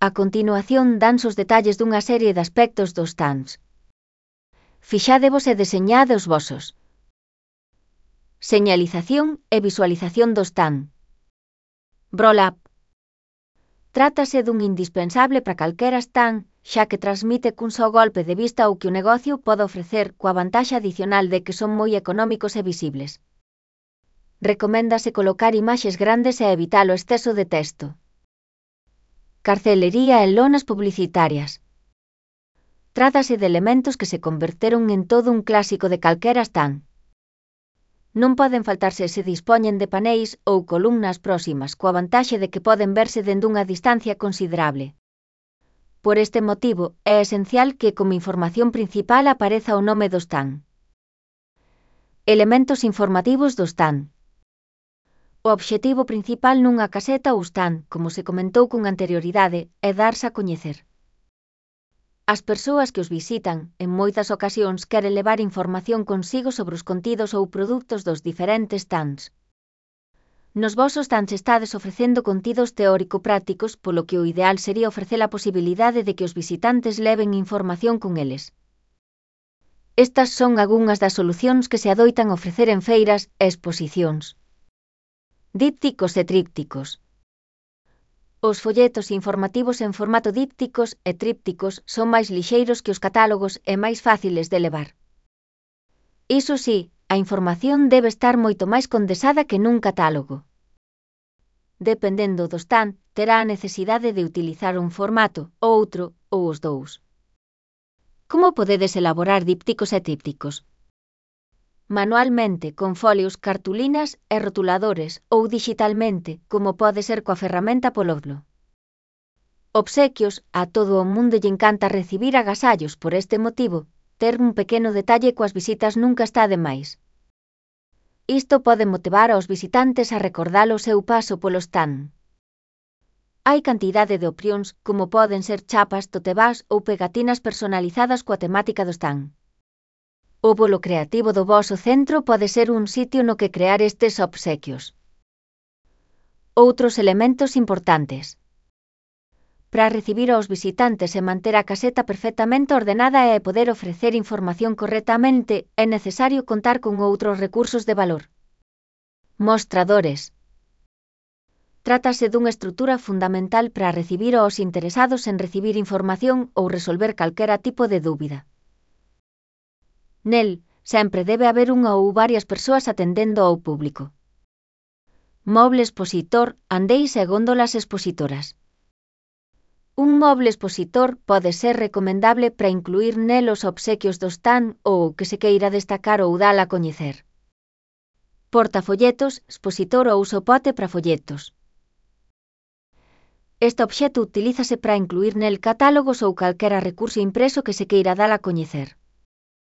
A continuación danse os detalles dunha serie de aspectos dos stands. Fixádevos e deseñade os vosos. Señalización e visualización do stand. Roll-up. Trátase dun indispensable para calquera stand, xa que transmite cun só golpe de vista o que o negocio pode ofrecer coa vantaxe adicional de que son moi económicos e visibles. Recoméndase colocar imaxes grandes e evitar o exceso de texto. Carcelería e lonas publicitarias. Trátase de elementos que se converteron en todo un clásico de calquera stand. Non poden faltar se dispoñen de paneis ou columnas próximas, coa vantaxe de que poden verse dende unha distancia considerable. Por este motivo, é esencial que como información principal apareza o nome do stand. Elementos informativos do stand. O obxectivo principal nunha caseta ou stand, como se comentou con anterioridade, é darse a coñecer. As persoas que os visitan, en moitas ocasións queren levar información consigo sobre os contidos ou produtos dos diferentes stands. Nos vosos stands estades ofrecendo contidos teórico-prácticos, polo que o ideal sería ofrecer a posibilidade de que os visitantes leven información con eles. Estas son algunhas das solucións que se adoitan ofrecer en feiras e exposicións. Dípticos e trípticos. Os folletos informativos en formato dípticos e trípticos son máis lixeiros que os catálogos e máis fáciles de levar. Iso sí, a información debe estar moito máis condensada que nun catálogo. Dependendo do stand, terá a necesidade de utilizar un formato, outro, ou os dous. Como podedes elaborar dípticos e trípticos? Manualmente, con folios, cartulinas e rotuladores, ou digitalmente, como pode ser coa ferramenta Polodlo. Obsequios. A todo o mundo lle encanta recibir agasallos, por este motivo, ter un pequeno detalle coas visitas nunca está de máis. Isto pode motivar aos visitantes a recordar o seu paso polo stand. Hai cantidade de opcións, como poden ser chapas, totebás ou pegatinas personalizadas coa temática do stand. O bolo creativo do voso centro pode ser un sitio no que crear estes obsequios. Outros elementos importantes. Para recibir aos visitantes e manter a caseta perfectamente ordenada e poder ofrecer información correctamente, é necesario contar con outros recursos de valor. Mostradores. Trátase dunha estrutura fundamental para recibir aos interesados en recibir información ou resolver calquera tipo de dúbida. Nel, sempre debe haber unha ou varias persoas atendendo ao público. Moble expositor, andéis e góndolas expositoras. Un moble expositor pode ser recomendable para incluir nel os obsequios do stand ou o que se queira destacar ou dar a coñecer. Portafolletos, expositor ou sopote para folletos. Este obxecto utilízase para incluir nel catálogos ou calquera recurso impreso que se queira dar a coñecer.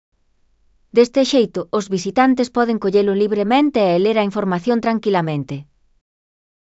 Deste xeito, os visitantes poden collelo libremente e ler a información tranquilamente.